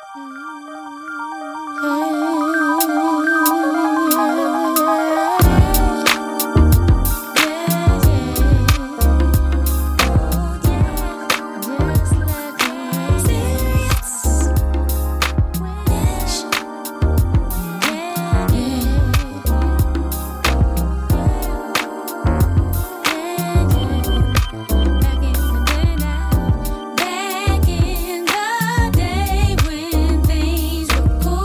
Back in the day when things were cool.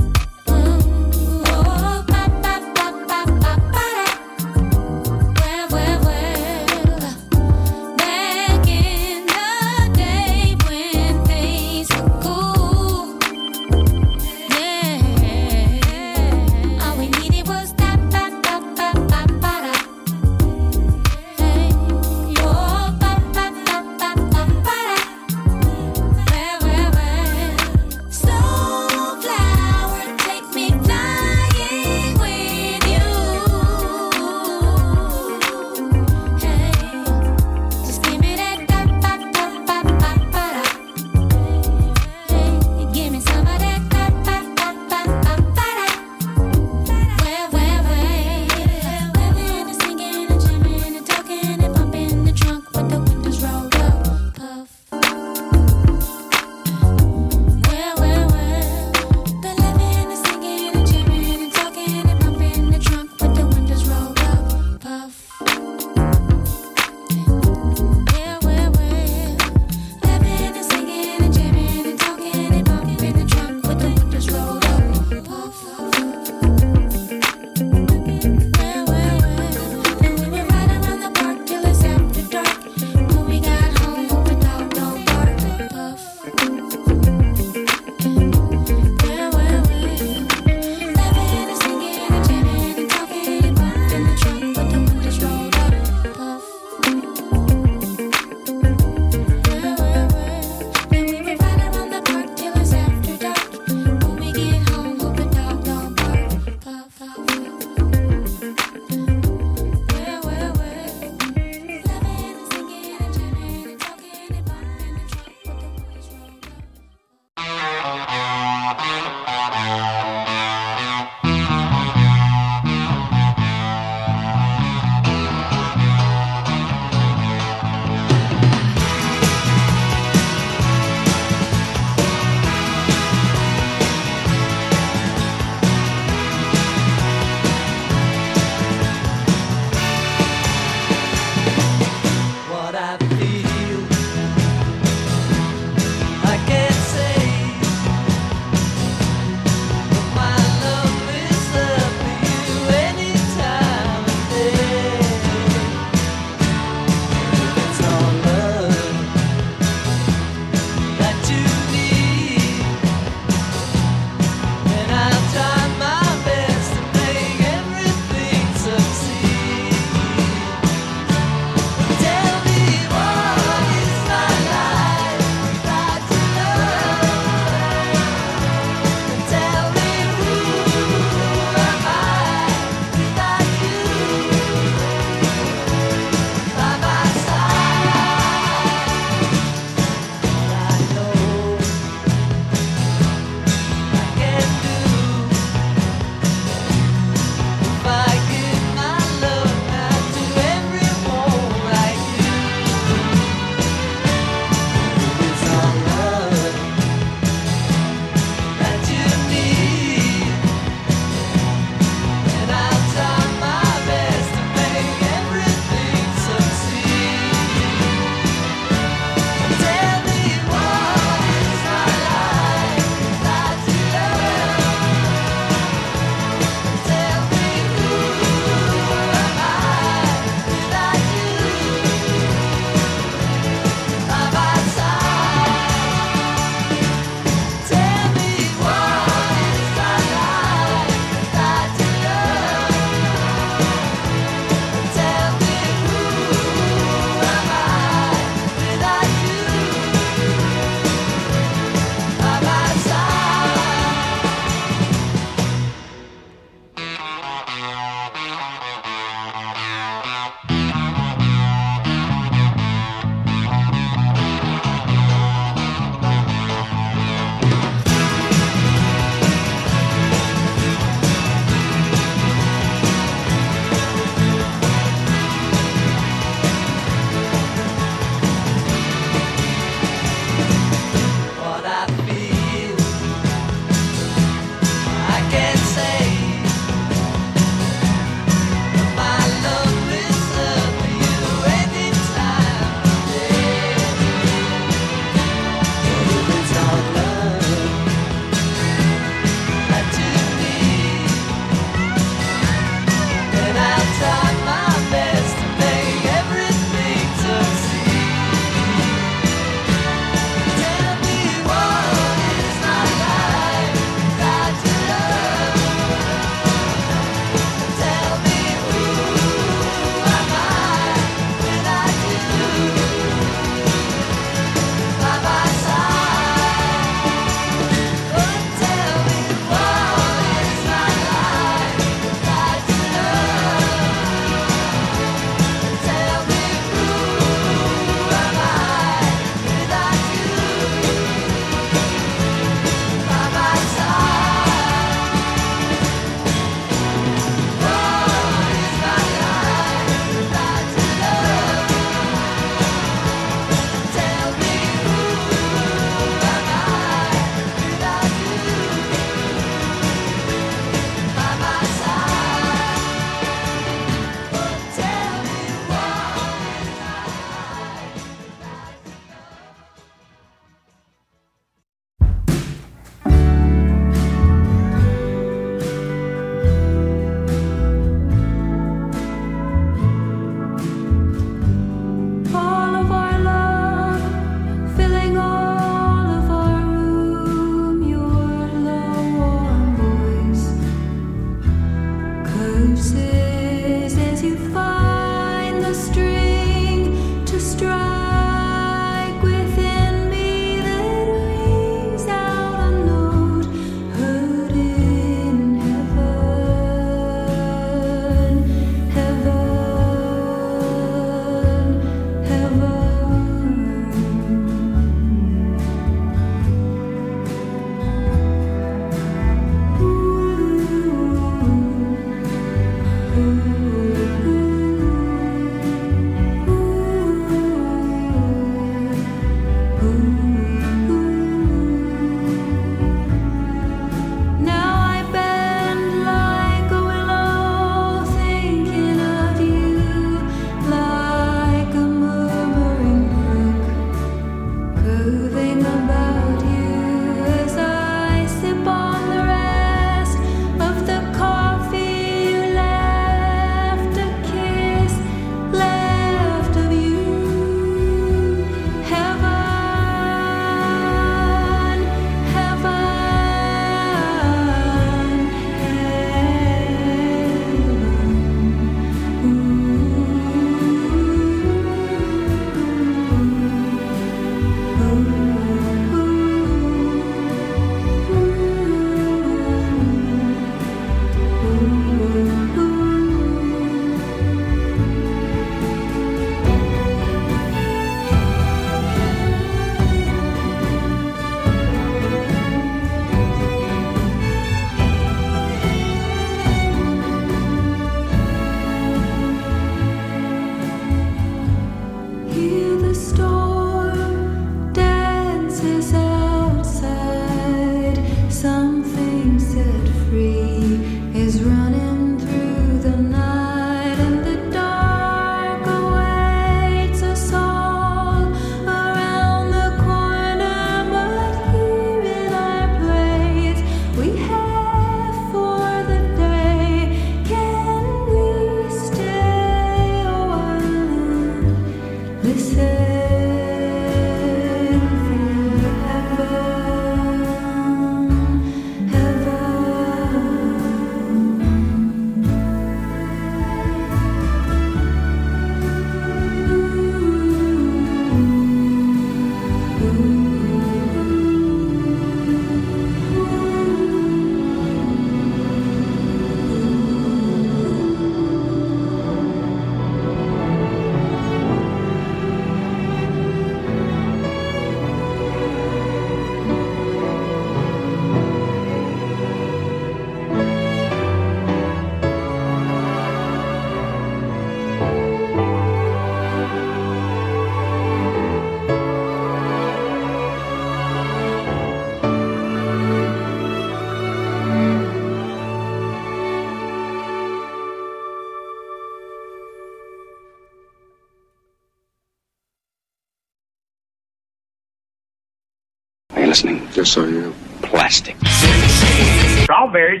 Are you listening? Yes, I am. Plastic. Strawberries.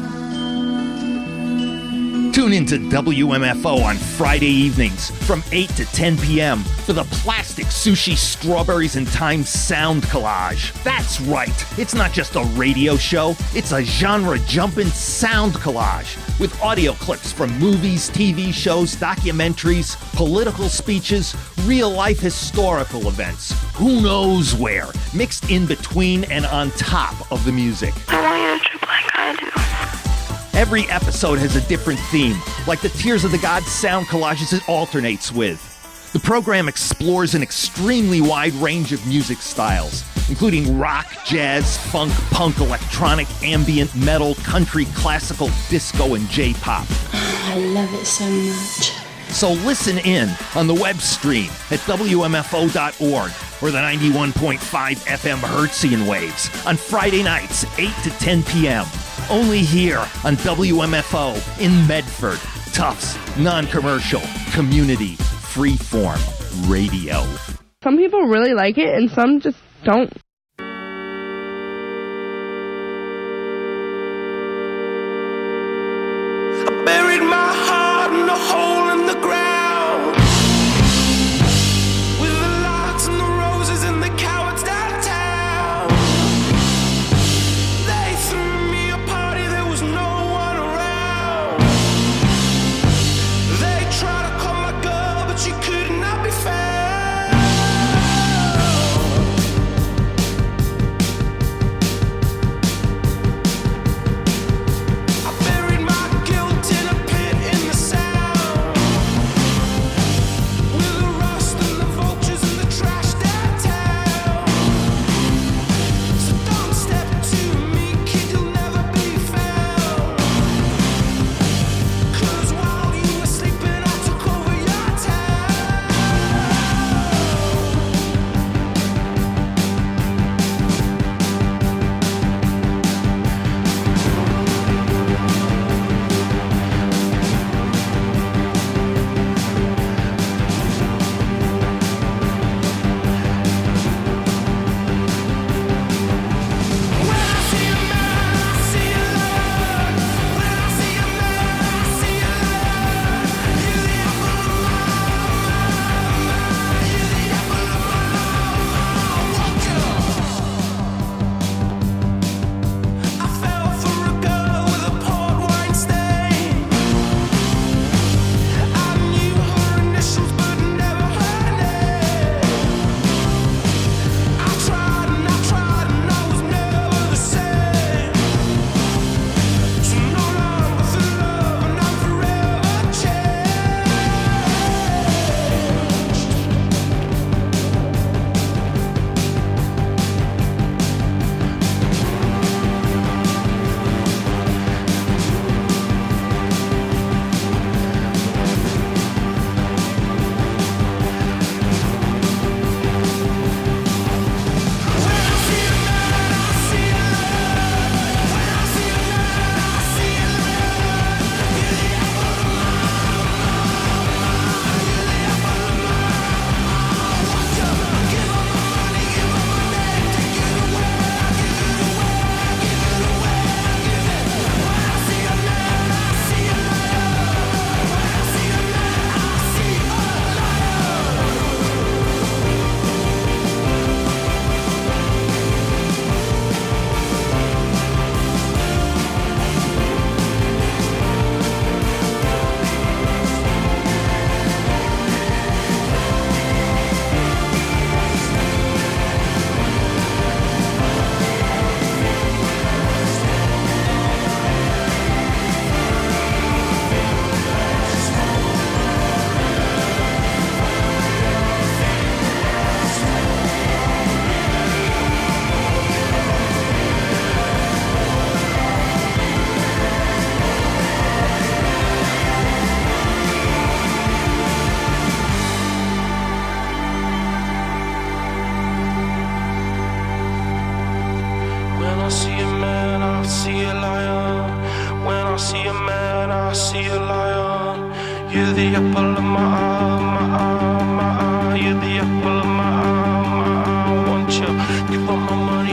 Tune into WMFO on Friday evenings from 8 to 10 p.m. for the Plastic Sushi Strawberries and Time Sound Collage. That's right, it's not just a radio show, it's a genre-jumping sound collage with audio clips from movies, TV shows, documentaries, political speeches, real-life historical events, who knows where, mixed in between and on top of the music. I want you to trip like I do. Every episode has a different theme, like the Tears of the Gods sound collages it alternates with. The program explores an extremely wide range of music styles, including rock, jazz, funk, punk, electronic, ambient, metal, country, classical, disco, and J-pop. I love it so much. So listen in on the web stream at WMFO.org or the 91.5 FM Hertzian waves on Friday nights, 8 to 10 p.m. Only here on WMFO in Medford. Tufts, non-commercial, community, freeform radio. Some people really like it and some just don't. I buried my heart in a hole in the ground, with the lights and the roses and the cowards downtown. They threw me a party, there was no one around. They tried to call my girl, but she could not be found. I buried my guilt in a pit in the sound, with the rust and the vultures and the trash downtown. So don't step to me, kid, you'll never be found. 'Cause while you were sleeping, I took over your town. When I see a man, I see a love. When I see a man, I see a love. You're the apple of my eye. You're the apple of my eye. Won't you? I fell for a girl with a port wine stain. I knew her initials but never her name. I tried and I tried and I was never the same. So no longer for love and I'm forever changed. When I see a man, I see a love. When I see a man, I see a love. You're the apple of my eye. You're the apple of my eye. Won't you give up my money, give up my name, take it away, give it away, give it away, give it. When I see a man, I see a love. When I see a man, I see a When I see a man, I see a lion. When I see a man, I see a lion. You're the apple of my eye, my eye, my eye. You're the apple of my eye, my eye. Won't you give up my money?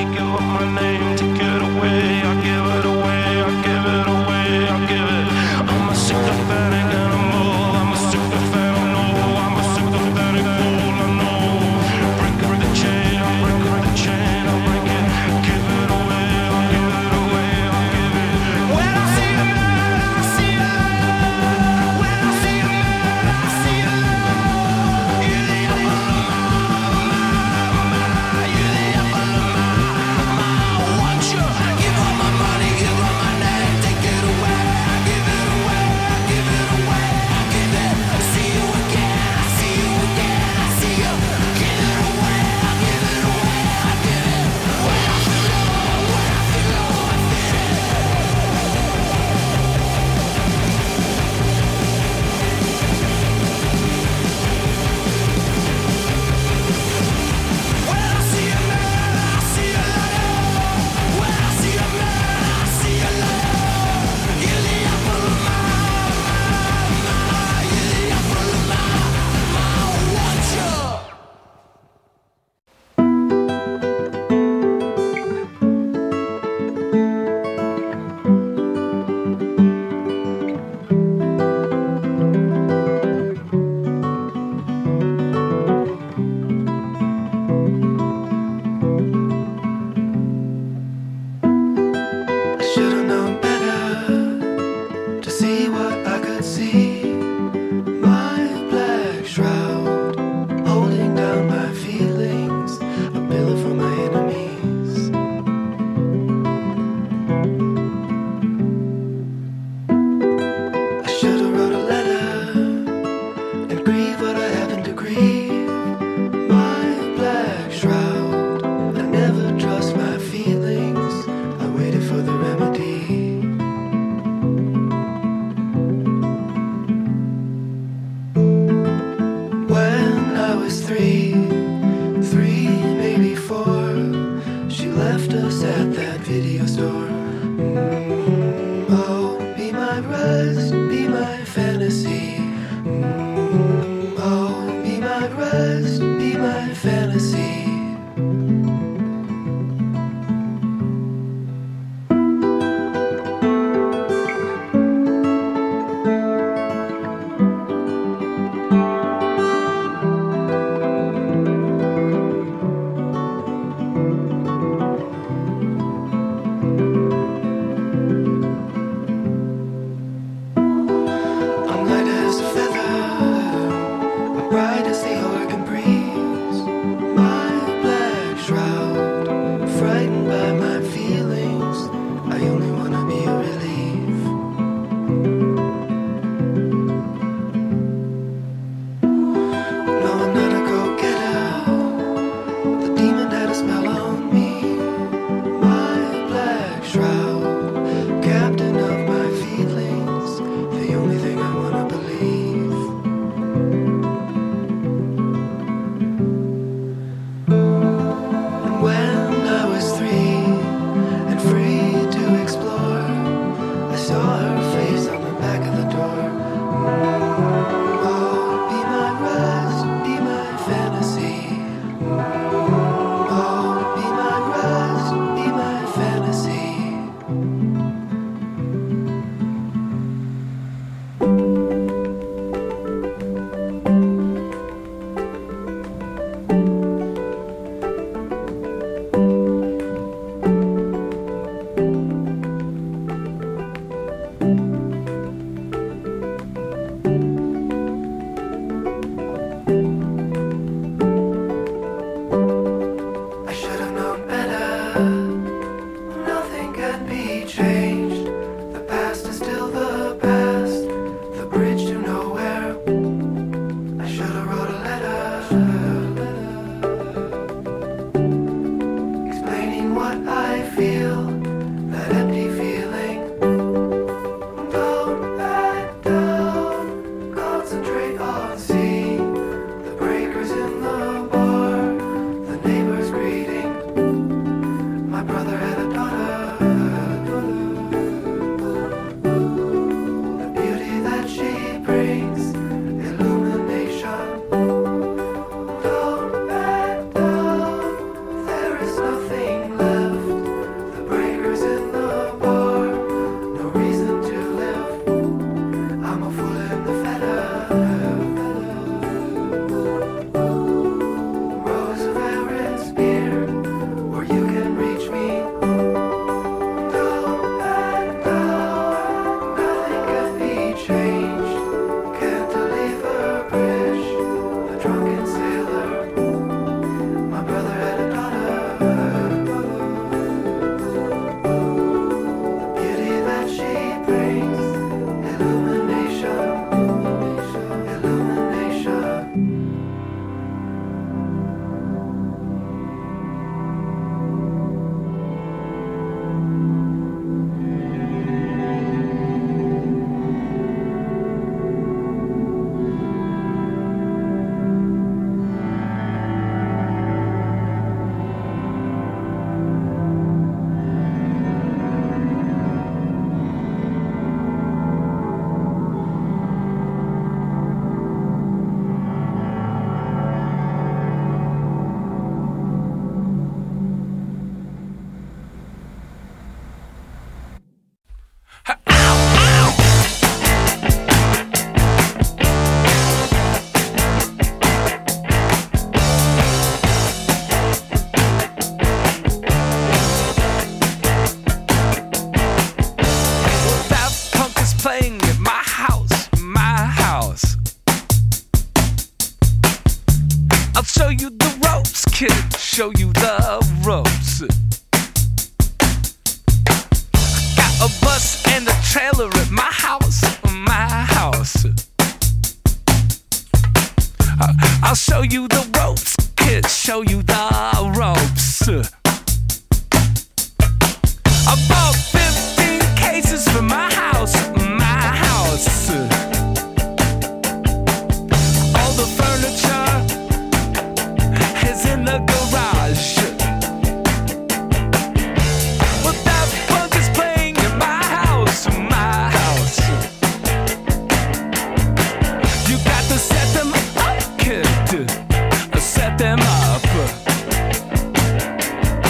show you the ropes, kid. Show you the ropes. Got a bus and a trailer at my house, my house. I'll show you the ropes, kid. Show you the ropes. I bought 15 cases for my house, my house. All the furniture is in the garage. But that funk is playing in my house, my house. You got to set them up, kid. Set them up.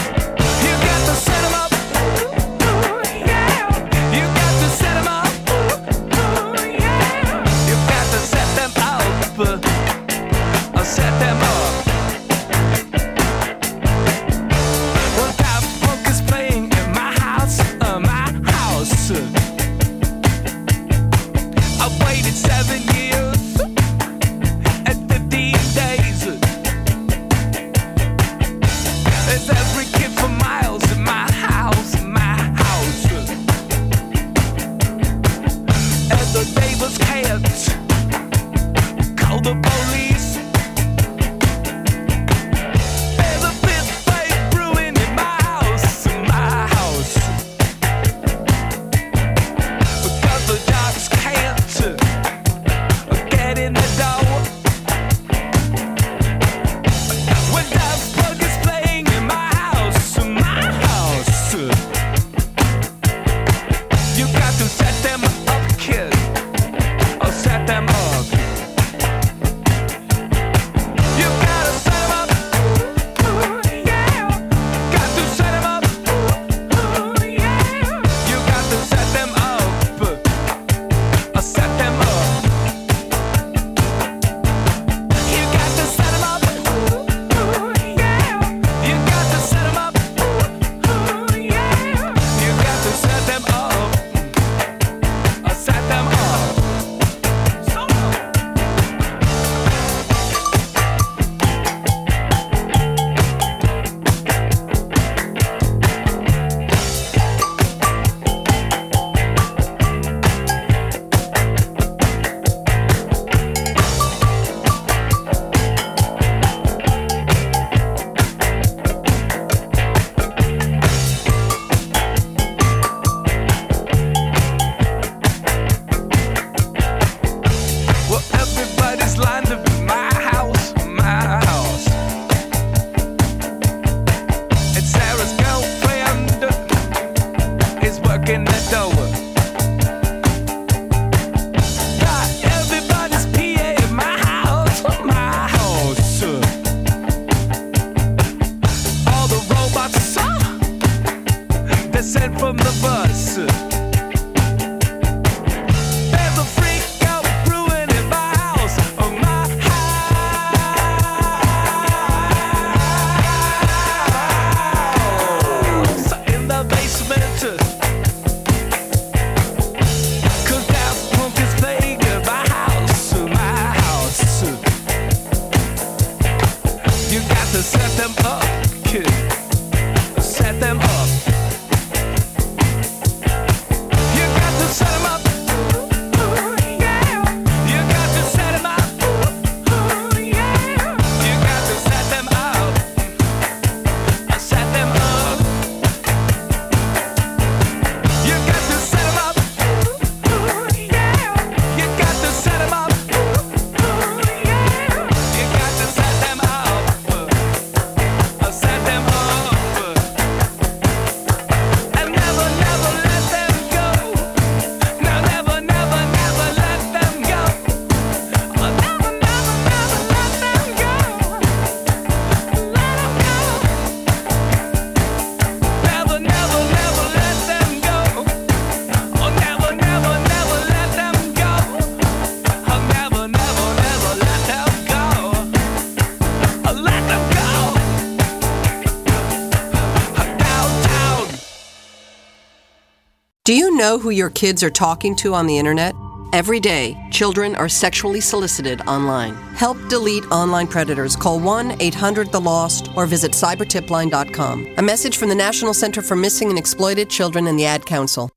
Do you know who your kids are talking to on the internet? Every day, children are sexually solicited online. Help delete online predators. Call 1-800-THE-LOST or visit cybertipline.com. A message from the National Center for Missing and Exploited Children and the Ad Council.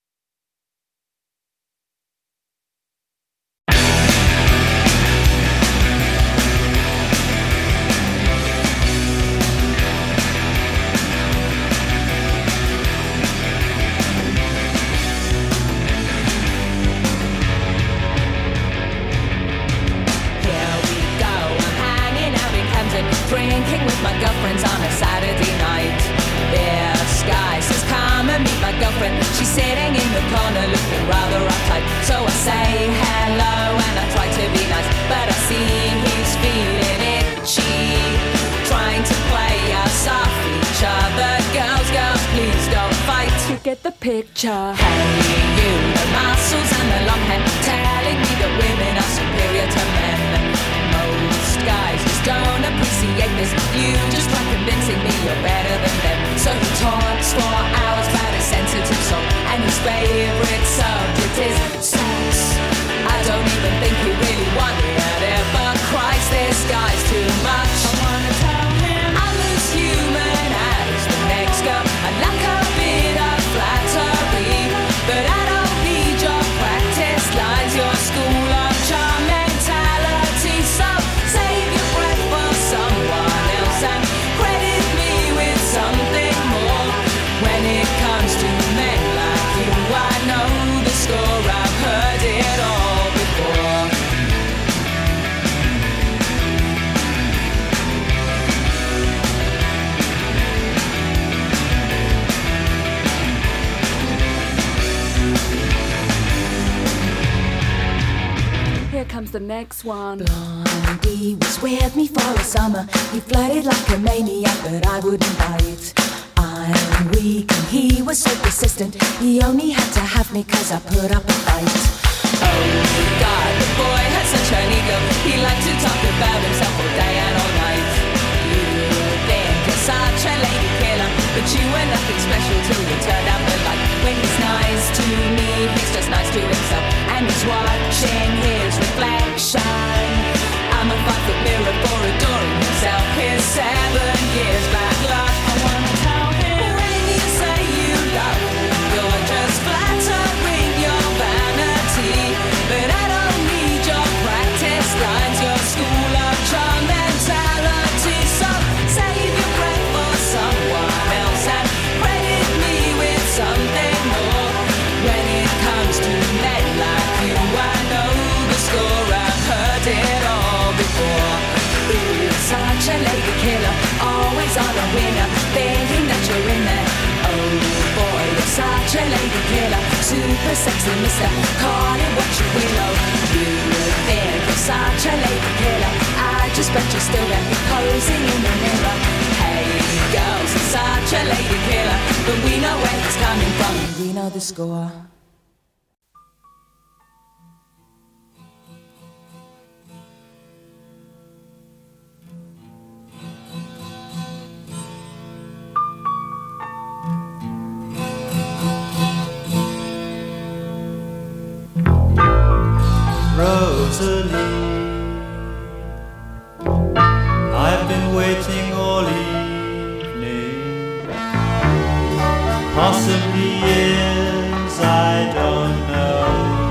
Drinking with my girlfriends on a Saturday night. This guy says, come and meet my girlfriend. She's sitting in the corner looking rather uptight. So I say hello and I try to be nice, but I see he's feeling itchy, trying to play us off each other. Girls, girls, please don't fight. You get the picture. Hey, you, the muscles and the long hair, telling me that women are superior to men. Most guys just don't appreciate this. You just try convincing me you're better than them. So he talks for hours about his sensitive soul, and his favorite subject is sex. I don't even think he really wanted it, but Christ, this guy's too much. I wanna tell him I'm as human as the next girl. I'd like a bit of flattery, but I don't need your practice lines, your school of charm mentality. So save your breath for someone else and credit me with something more. When it comes to men like you, I know the score. I've heard it all before. Here comes the next one. Blondie was with me for a summer. He flirted like a maniac, but I wouldn't bite. I'm weak and he was so persistent. He only had to have me cause I put up a fight. Oh God, the boy had such an ego. He liked to talk about himself all day and all night. You think you're such a lady killer, but you were nothing special till you turned out the light. When he's nice to me, he's just nice to himself, and he's watching his reflection. I'm a 5-foot mirror for adoring himself. His 7 years back luck. I wanna tell him, when you say you love me, you're just flattering your vanity. But I don't need your practice lines, your school of charm mentality. So save your breath for someone else and credit me with something more. When it comes to men like you, I know the score. I've heard it all before. You're such a lady killer, always on a winner, thinking that you're in there. Oh boy, you're such a lady killer, super sexy mister, call it what you will. Oh, you think you're such a lady killer, I just bet you're still there posing in the mirror. Hey girls, you're such a lady killer, but we know where it's coming from, we know the score. Rosalie, I've been waiting all evening, possibly years, I don't know.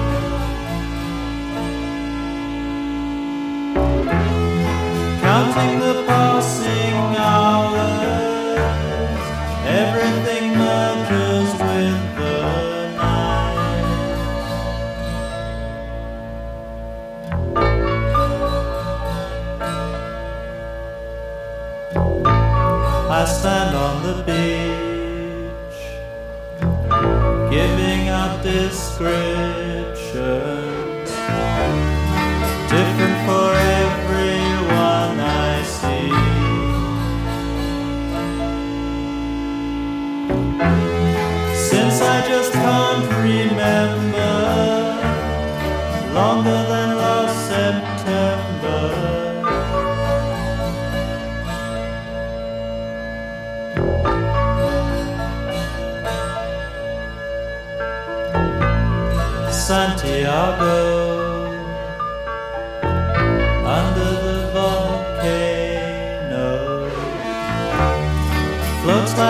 Counting the passing hours, everything merges with the I stand on the beach, giving out descriptions, different for everyone I see. Since I just can't remember, longer than last September.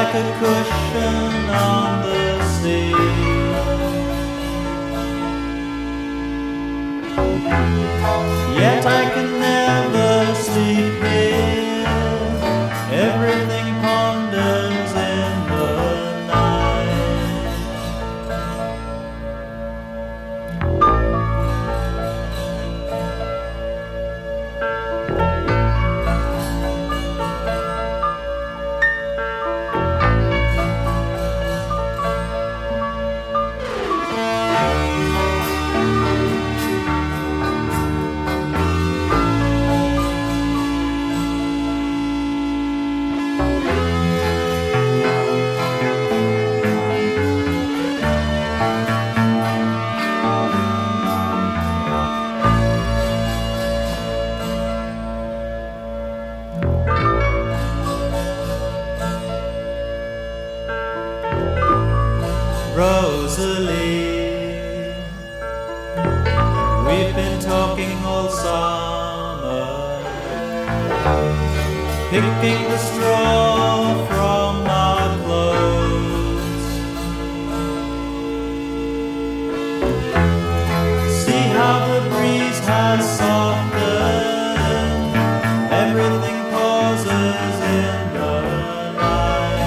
like a cushion on the sea. Yet I can never sleep here. Everything ponders in the night. Rosalie, we've been talking all summer, picking the straw from our clothes. See how the breeze has softened, everything pauses in the night.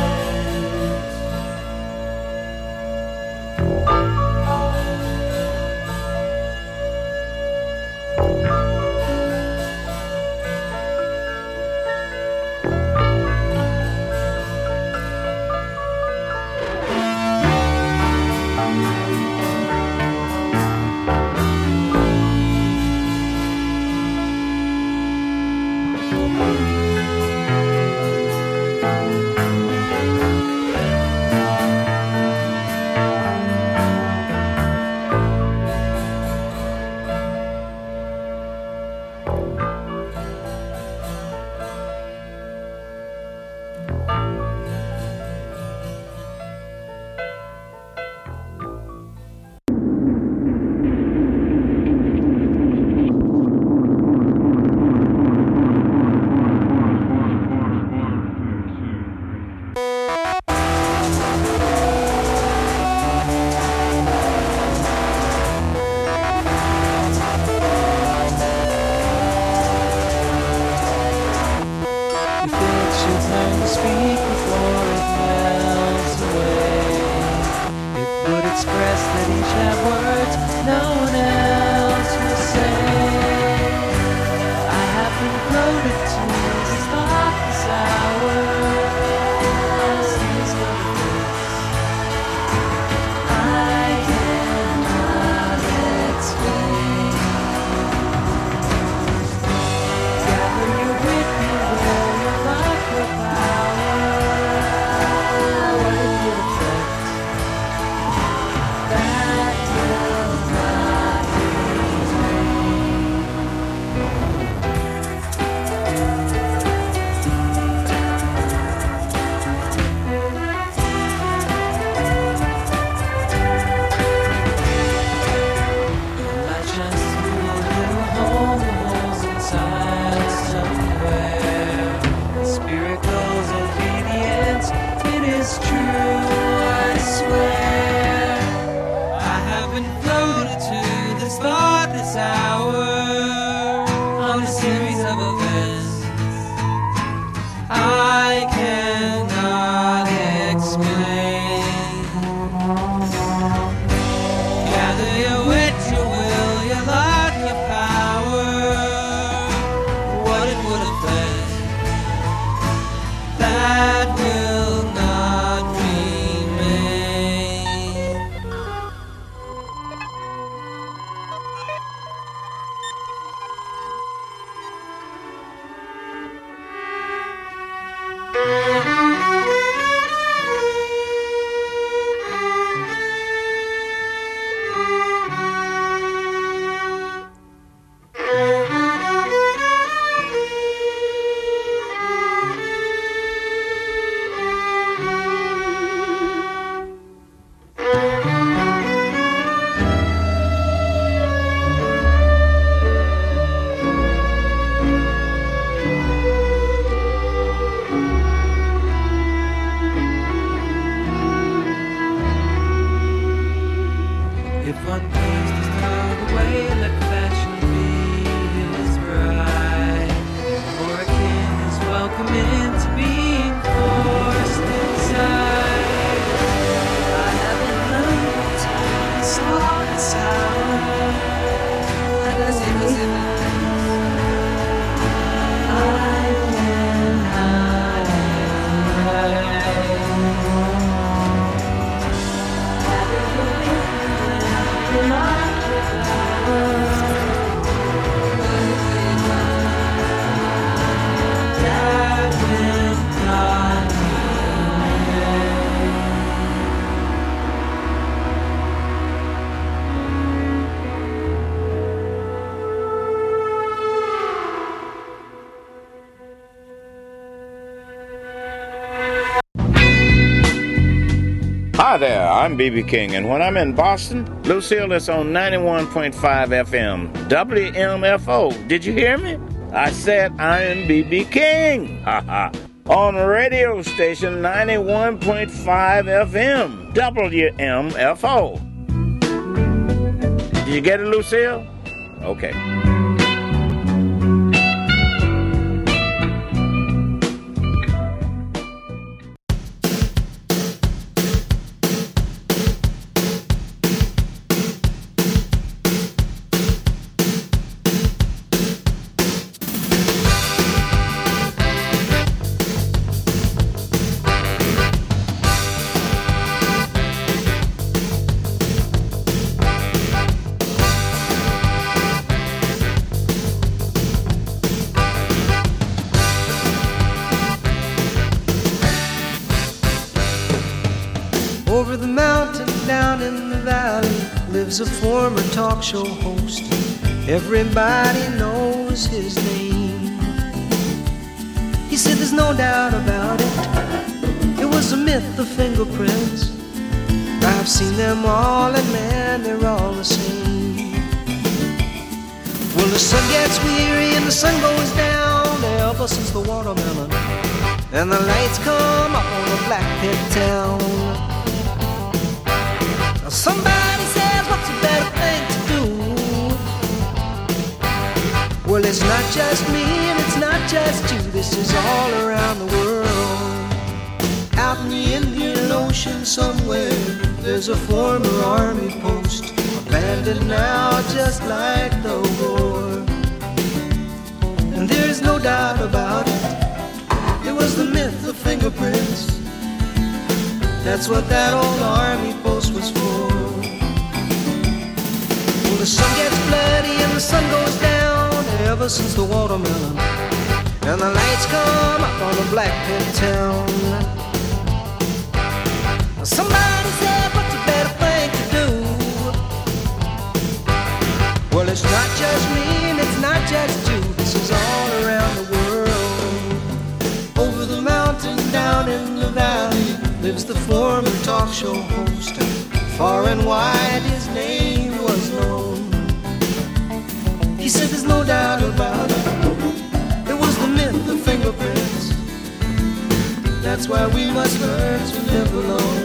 there, I'm B.B. King, and when I'm in Boston, Lucille is on 91.5 FM, WMFO. Did you hear me? I said I am B.B. King. Ha ha. On radio station 91.5 FM, WMFO. Did you get it, Lucille? Okay. Over the mountain, down in the valley, lives a former talk show host. Everybody knows his name. He said there's no doubt about it, it was a myth, the fingerprints. I've seen them all and man, they're all the same. Well, the sun gets weary and the sun goes down ever since the watermelon, and the lights come up on the Black Pit town. Somebody says, what's a better thing to do? Well, it's not just me and it's not just you. This is all around the world. Out in the Indian Ocean somewhere, there's a former army post, abandoned now just like the war. And there's no doubt about it, it was the myth of fingerprints. That's what that old army post was for. Well, the sun gets bloody and the sun goes down ever since the watermelon, and the lights come up on the Black Pit town. Somebody said, what's a better thing to do? Well, it's not just me and it's not just you. This is all around the world. Over the mountain, down in the valley, lives the former talk show host. Far and wide his name was known. He said there's no doubt about it, it was the myth of fingerprints. That's why we must learn to live alone.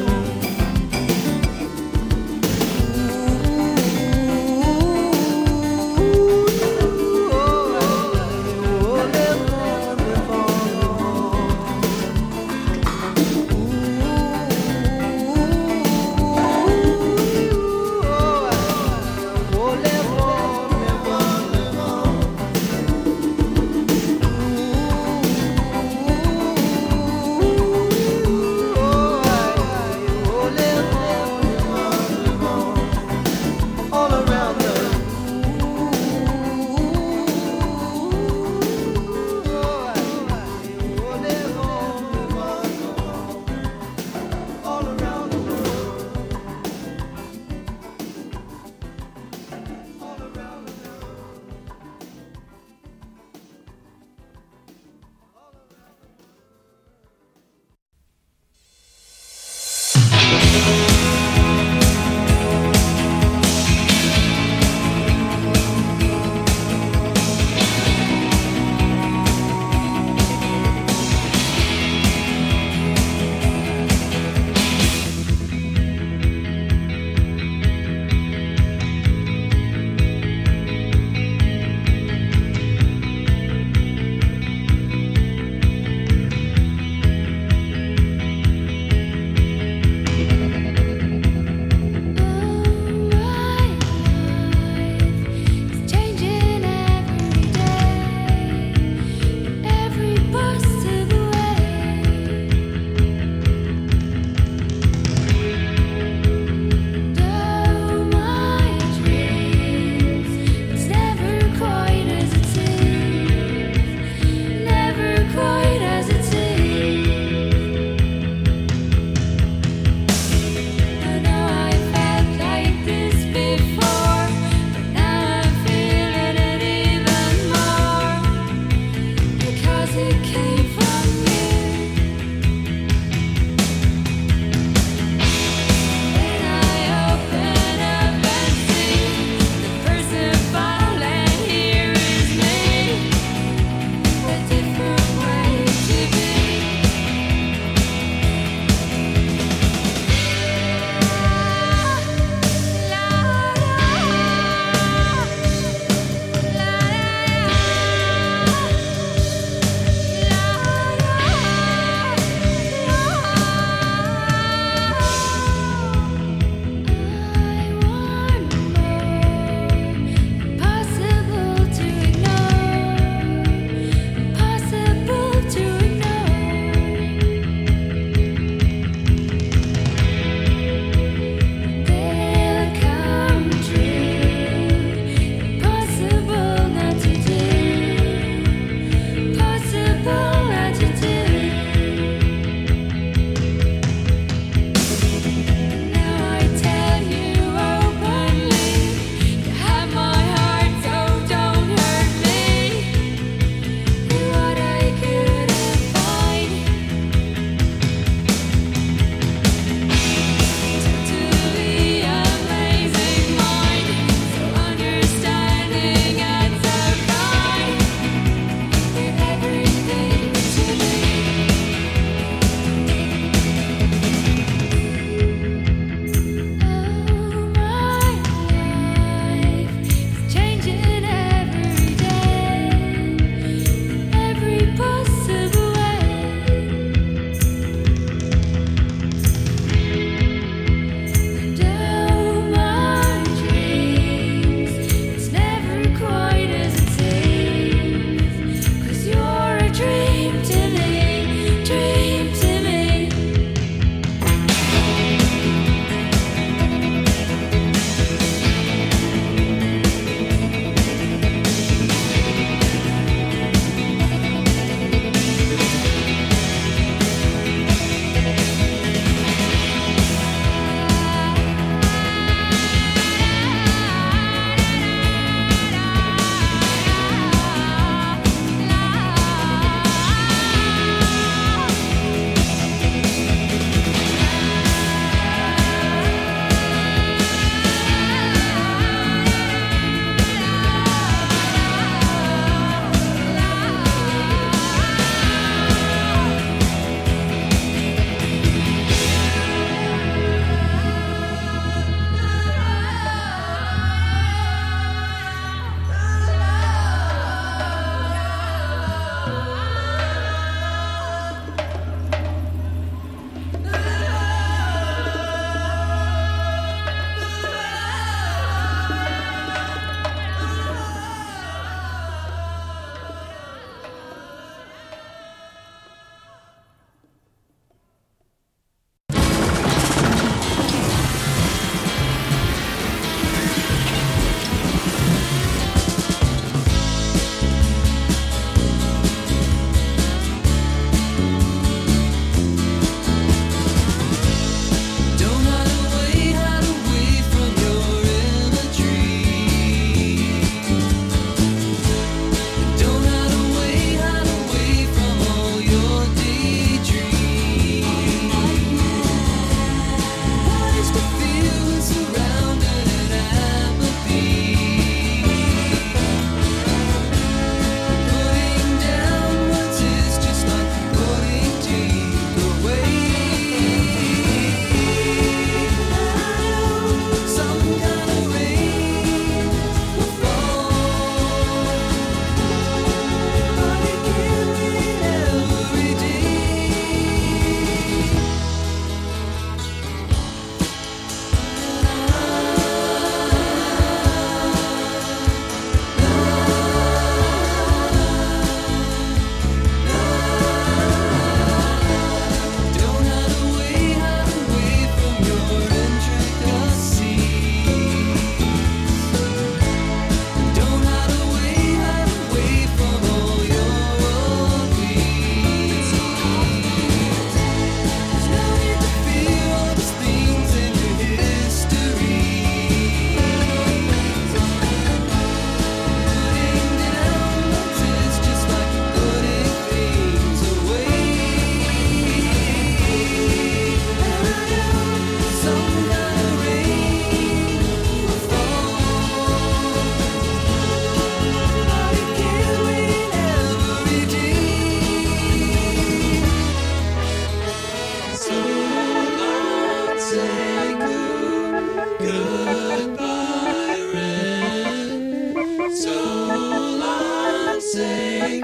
say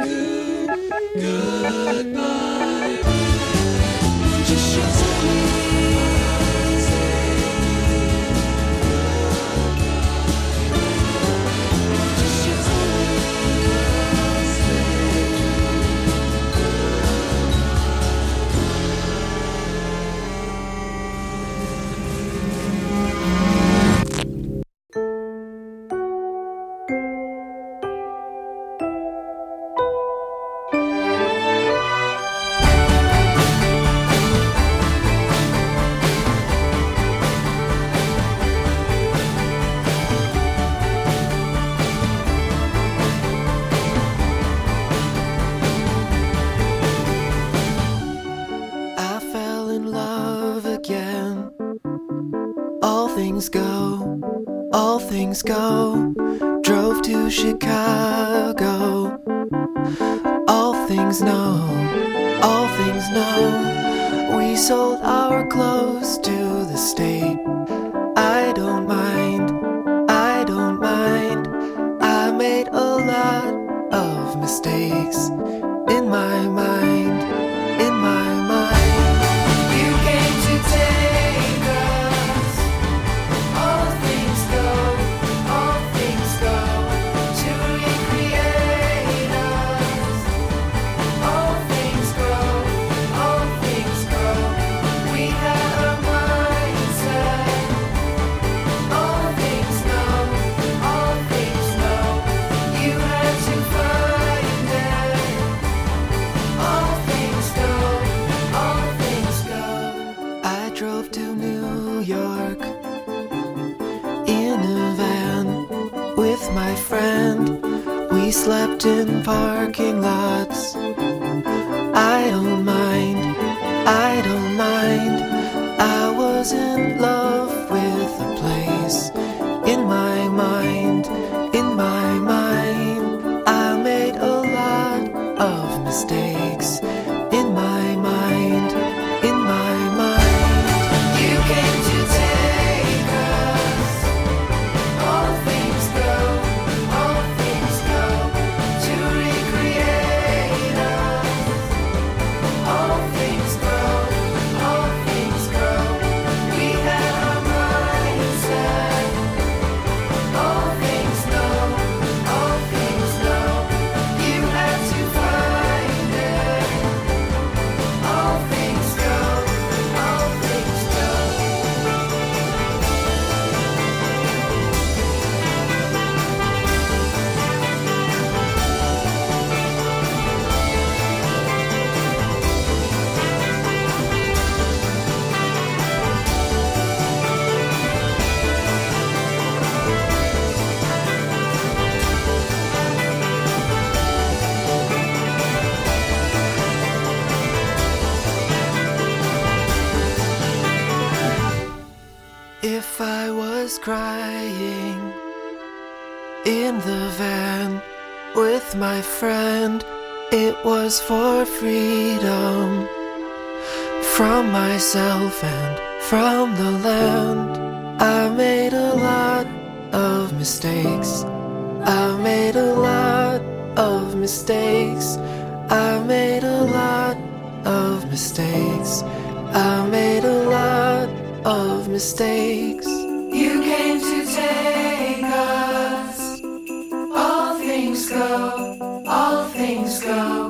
goodbye. Just tell me. All things go, drove to Chicago. All things know, we sold our clothes to the state. I don't mind, I made a lot of mistakes in my mind, You came to take us. All things go to recreate us. All things go. We had a mindset. All things know. You had to find it. All things go. I drove to New York in a van with my friend. We slept in parking lots. I don't mind. I was in love with the place. In my mind, I made a lot of mistakes. In my mind, You came to take us. All things go to recreate us. All things go. We had our mindset. All things know. You had to find it. All things go. If I was crying in the van with my friend, it was for freedom from myself and from the land. I made a lot of mistakes. I made a lot of mistakes. I made a lot of mistakes. I made a lot of mistakes. You came to take us. All things go.